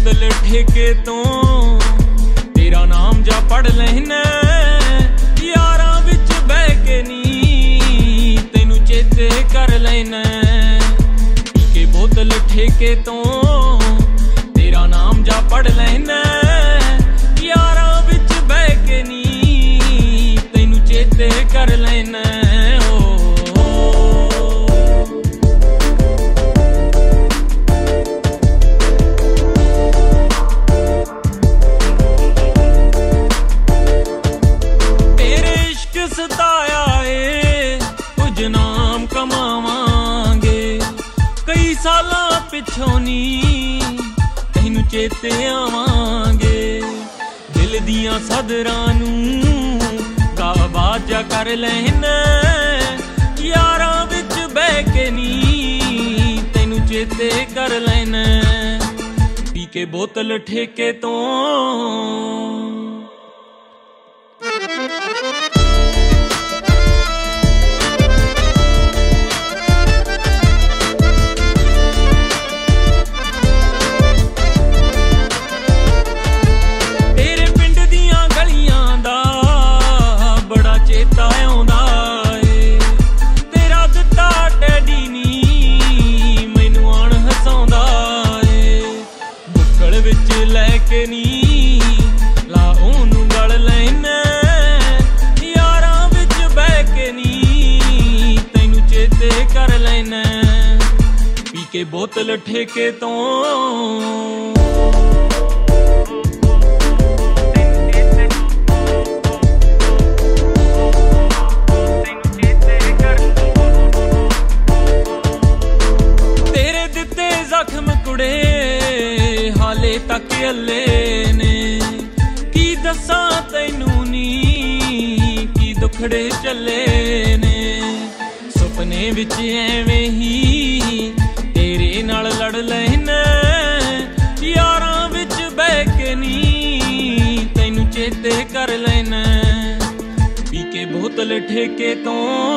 बोतल ठेके तो तेरा नाम जा पढ़ लेना यारा विच बह के नी तेनू चेते कर लेना पी के बोतल ठेके तो तेरा नाम जा पढ़ लेना यारा विच बह के नी तेनू चेते कर लेना सताया ए कुछ नाम कमावांगे कई सालां पिछों नी तैनू चेते आवांगे दिल दियां सदरां नूं काबाजा कर लैना यारां विच बह के नी तैनू चेते कर लैना पी के बोतल ठेके तो लेके नी ला ओनू गल लैना यारां विच बह के नी तैनू चेते कर लैना पी के बोतल ठेके तो तेरे दिते जख्म कुड़े हाले तक अल्ले ने की दसां तैनू नी की दुखड़े चले ने सुपने विच एवें ही तेरे नाल लड़ लैना यारां विच बह के नी तैनू चेते कर लैना पी के बोतल ठेके तो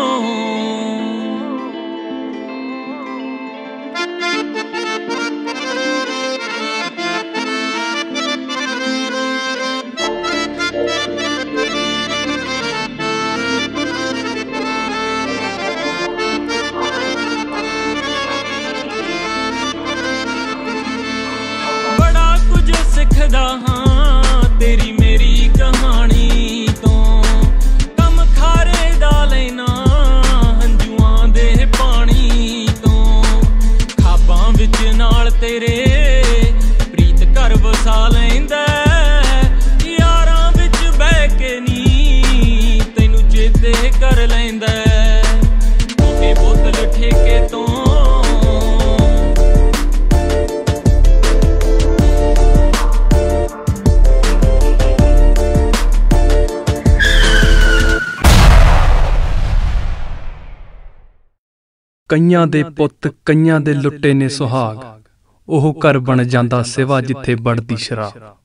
सिखदा हाँ तेरी मेरी कहानी तो कम खारे दा लेना हंजुआं दे पानी तो खाबां विच नाल तेरे प्रीत घर वसा लैंदा यारां विच बह के नी तैनू चेते कर लैंदा पी के बोतल ठेके तो कईयां दे पुੱਤ कईयां दे लुੱਟੇ ने सुहाग ਉਹ ਘਰ बन ਜਾਂਦਾ ਸਿਵਾ जिथे बढ़दी शराब।